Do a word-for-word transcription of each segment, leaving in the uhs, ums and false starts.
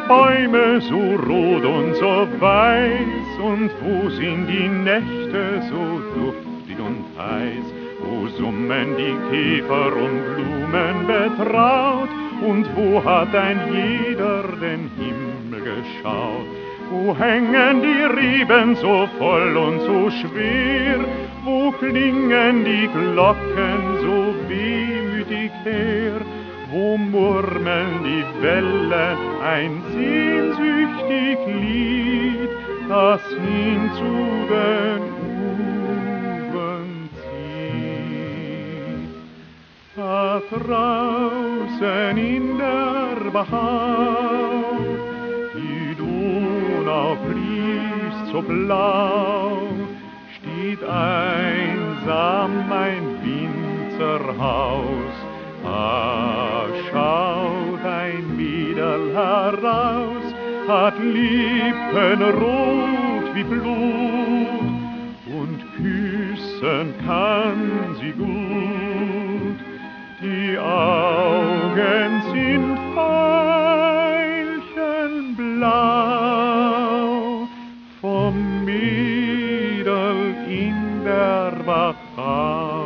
Bäume so rot und so weiß? Und wo sind die Nächte so duftig und heiß? Wo summen die Käfer und Blumen betraut? Und wo hat ein jeder den Himmel geschaut? Wo hängen die Reben so voll und so schwer? Wo klingen die Glocken so wehmütig her? Wo murmeln die Wellen ein sehnsüchtig Lied, das hin zu den Ufern zieht? Da draußen in der Bahau, die Donau fließt so blau, steht einsam ein Winzerhaus. Da schaut ein Mädel heraus, hat Lippen rot wie Blut, und küssen kann sie gut. Die Augen sind veilchenblau vom Mädel in der Wachau.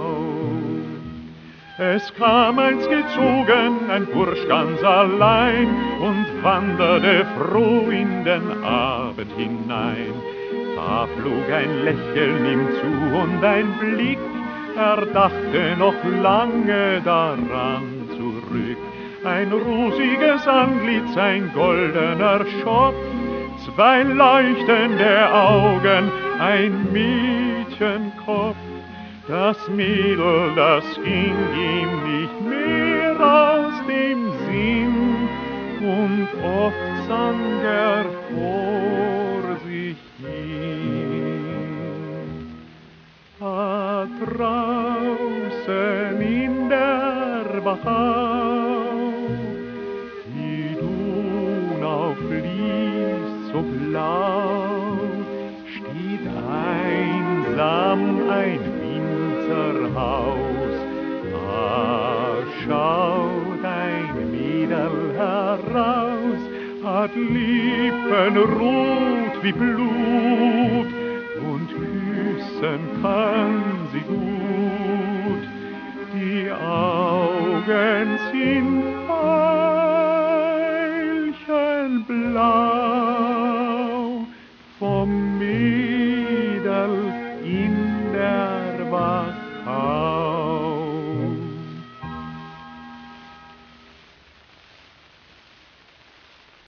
Es kam einst gezogen ein Bursch ganz allein und wanderte froh in den Abend hinein. Da flog ein Lächeln ihm zu und ein Blick, er dachte noch lange daran zurück. Ein rosiges Antlitz, ein goldener Schopf, zwei leuchtende Augen, ein Mädchenkopf. Das Mädel, das ging ihm nicht mehr aus dem Sinn, und oft sang er vor sich hin. Da draußen in der Wachau, die Donau fließt so blau, steht einsam ein Winzerhaus. Da schaut ein Mädel heraus, hat Lippen rot wie Blut, und küssen kann sie gut. Die Augen sind veilchenblau